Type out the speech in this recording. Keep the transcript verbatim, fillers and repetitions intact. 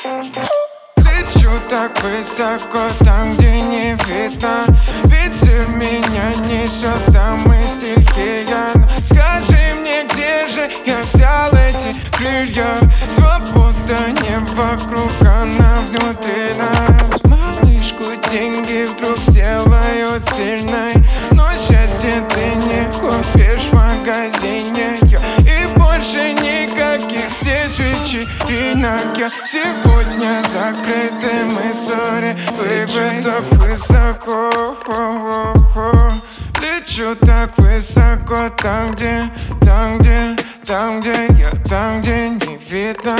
Лечу так высоко, там, где не видно. Ветер меня несет, там и стихия. Скажи мне, где же я взял эти крылья? Свобода не вокруг, она внутри нас. Малышку деньги вдруг сделают сильной, но счастье ты не купишь в магазине. И больше никаких здесь вечеринок. Я сегодня закрыты мы ссоры. Лечу так высоко, лечу так высоко, там где, там где, там где я, там где не видно.